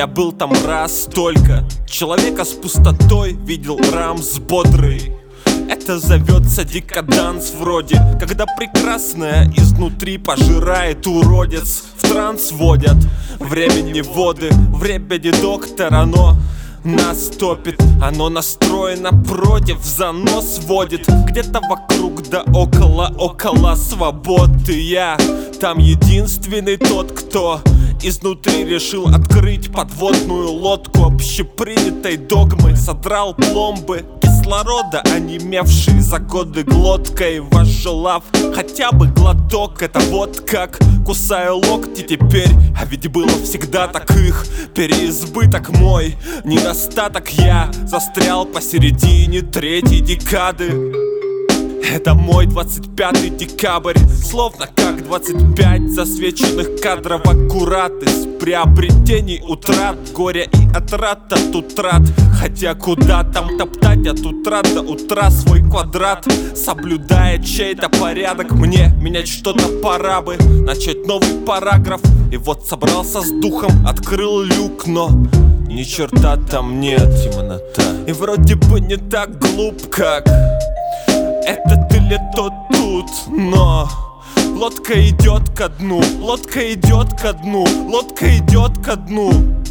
Я был там раз только. Человека с пустотой видел Рамс бодрый. Это зовется декаданс вроде, когда прекрасное изнутри пожирает уродец. В транс водят времени воды, времени доктор, оно нас топит, оно настроено против, занос водит. Где-то вокруг да около свободы. Я там единственный тот, кто изнутри решил открыть подводную лодку общепринятой догмы. Содрал пломбы кислорода, онемевшие за годы глоткой. Возжелав хотя бы глоток, это вот как кусаю локти теперь. А ведь было всегда так, их переизбыток мой недостаток. Я застрял посередине третьей декады. Это мой 25-й декабрь, словно как 25 засвеченных кадров аккурат. Из приобретений утрат, горя и отрат от утрат. Хотя куда там топтать от утра до утра свой квадрат, соблюдая чей-то порядок. Мне менять что-то пора бы, начать новый параграф. И вот собрался с духом, открыл люк, но ни черта там нет, темнота. И вроде бы не так глуп, как этот или тот тут, но лодка идет ко дну, лодка идет ко дну, лодка идет ко дну.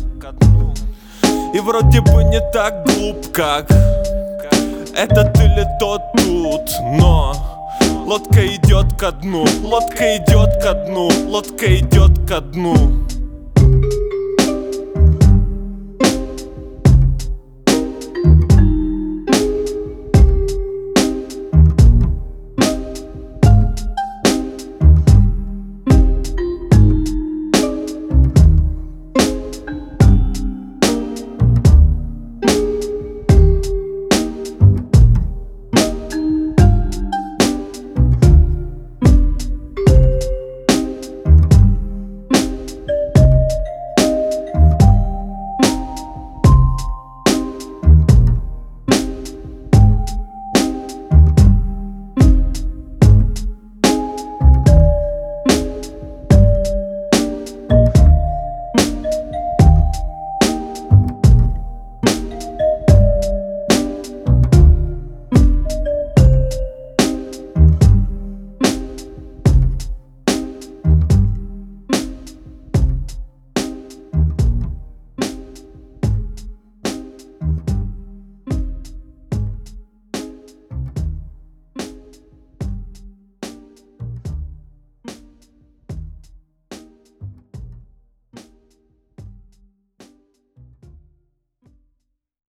И вроде бы не так глуп, как этот или тот тут, но лодка идет ко дну, лодка идет ко дну, лодка идет ко дну.